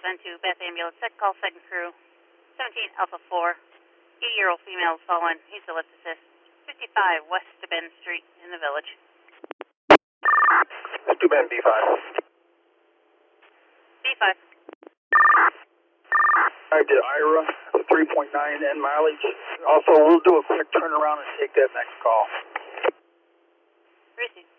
2, Beth Ambulance, set call second crew, 17 Alpha 4, 80-year-old female has fallen, needs a lift assist, 55 West to Bend Street in the village. West to Bend, B5. B5. I did Ira, 3.9 N mileage. Also, we'll do a quick turnaround and take that next call. Receive.